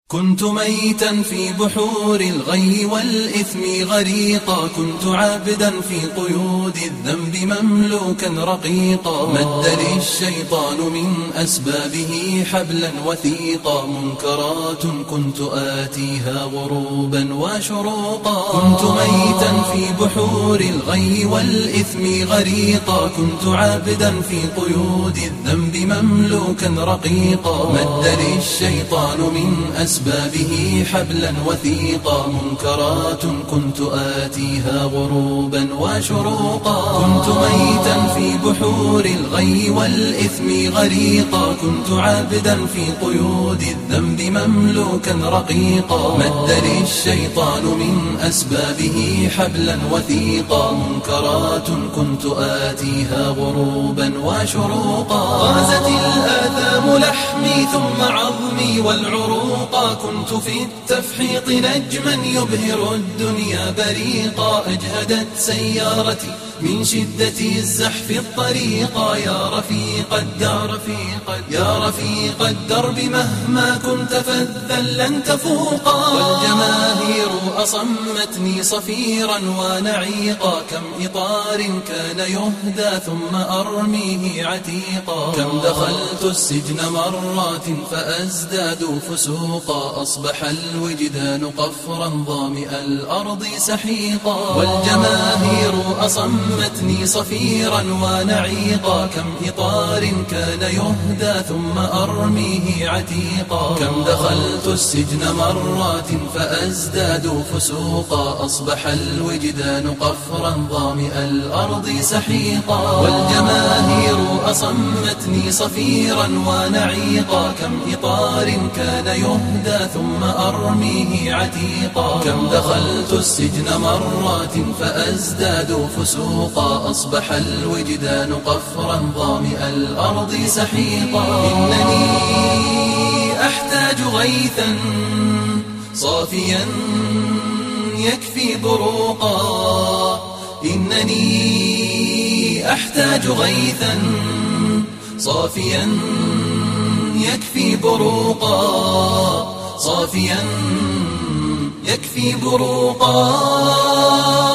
كنت ميتا في بحور الغي والإثم غريقا، كنت عبدا في قيود الذنب مملوكا رقيقا، مد لي الشيطان من أسبابه حبلا وثيقا، منكرات كنت آتيها غروبا وشروقا. كنت ميتا في بحور الغي والإثم غريقا، كنت عبدا في قيود الذنب مملوكا رقيقا، مد لي الشيطان من أسبابه حبلا وثيقا، منكرات كنت آتيها غروبا وشروقا. كنت ميتا في بحور الغي والإثم غريقا، كنت عبدا في قيود الذنب مملوكا رقيقا، مد لي الشيطان من أسبابه حبلا وثيقا، منكرات كنت آتيها غروبا وشروقا. غازت الآثام لحمي ثم عظمي والعروقا، كنت في التفحيط نجما يبهر الدنيا بريقا، أجهدت سيارتي من شدة الزحف الطريقا، يا رفيق الدرب يا رفيق الدرب مهما كنت فذا لن تفوقا. والجماهير أصمتني صفيرا ونعيقا، كم إطار كان يهدى ثم أرميه عتيقا، كم دخلت السجن مرات فأزداد فسوقا، أصبح الوجدان قفرا ظامئ الأرض سحيقا. والجماهير أصمتني صفيرا ونعيقا، كم إطار كان يهدى ثم أرميه عتيقا، كم دخلت السجن مرات فأزداد فسوقا، أصبح الوجدان قفرا ظامئ الأرض سحيقا. والجماهير أصمتني صفيرا ونعيقا، كم إطار كان يهدى ثم أرميه عتيقا، كم دخلت السجن مرات فأزداد فسوقا، أصبح الوجدان قفرا ظامئ الأرض سحيقا. إنني أحتاج غيثا صافيا يكفي بروقا، إنني أحتاج غيثا صافيا يكفي بروقا، صافيا يكفي بروقا.